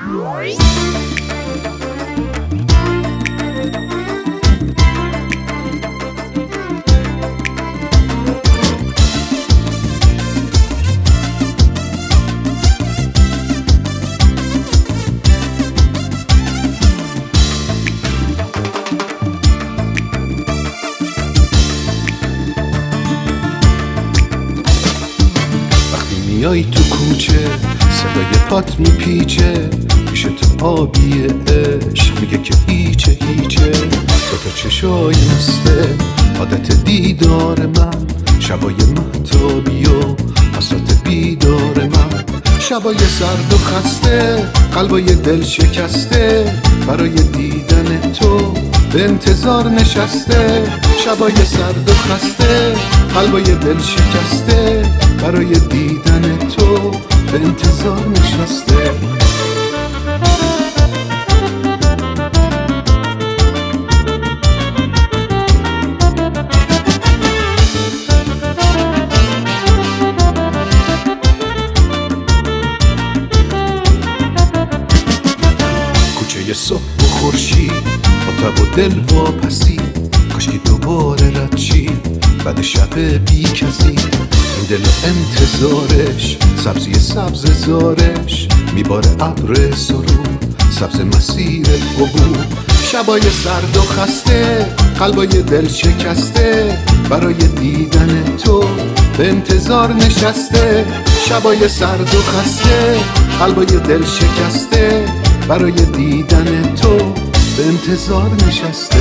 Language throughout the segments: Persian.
میای تو کوچه صدای پات میپیچه پیش تو آبی عشق میگه که هیچه دوتا چشای مسته عادت دیدار من شبای مهتابی و حسرت بیدار من شبای سرد و خسته قلبای دل شکسته برای دیدن تو به انتظار نشسته شبای سرد و خسته قلبای دل شکسته برای دیدن تو به انتظار نشسته کوچه صبح و خورشید با تب و دل واپسی کاشکی دوباره رد چی بعد شب بی کسی این دل انتظارش سبزی سبز زارش میباره ابر سرور سبز مسیر عبور شبای سرد و خسته قلبای دل شکسته برای دیدن تو به انتظار نشسته شبای سرد و خسته قلبای دل شکسته برای دیدن تو به انتظار نشسته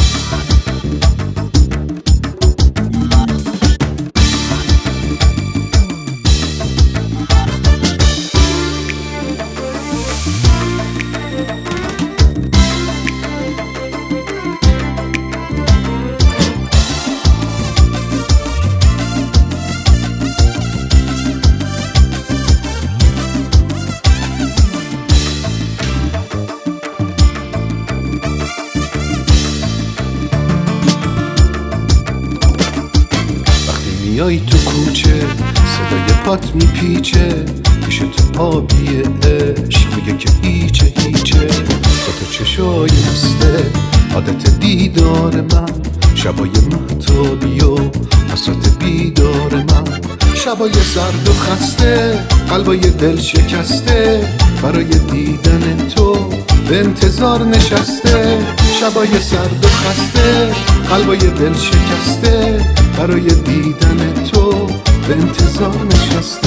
میای تو کوچه صدای پات میپیچه پیش تو آبی عشق میگه که هیچه با تو چشای مسته عادت دیدار من شبای مهتابی و حسرت بیدار من شبای سرد و خسته قلبای دل شکسته برای دیدن تو به انتظار نشسته شبای سرد و خسته قلبای دل شکسته برای دیدن تو به انتظار نشسته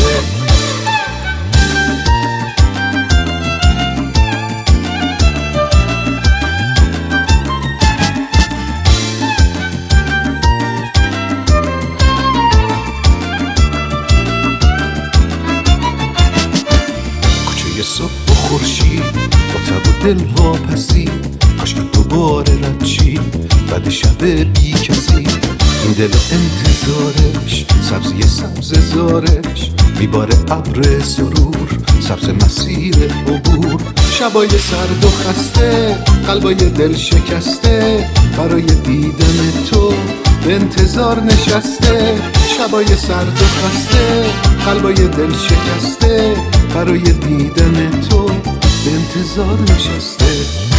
کوچه صبح و خورشید با تب و دل واپسی کاشکی دوباره رد چی بعد شب بی کسی این دل انتظارش سبزی سبز زارش میباره ابر سرور سبز مسیر عبور شبای سرد و خسته قلبای دل شکسته برای دیدن تو به انتظار نشسته شبای سرد و خسته قلبای دل شکسته برای دیدن تو به انتظار نشسته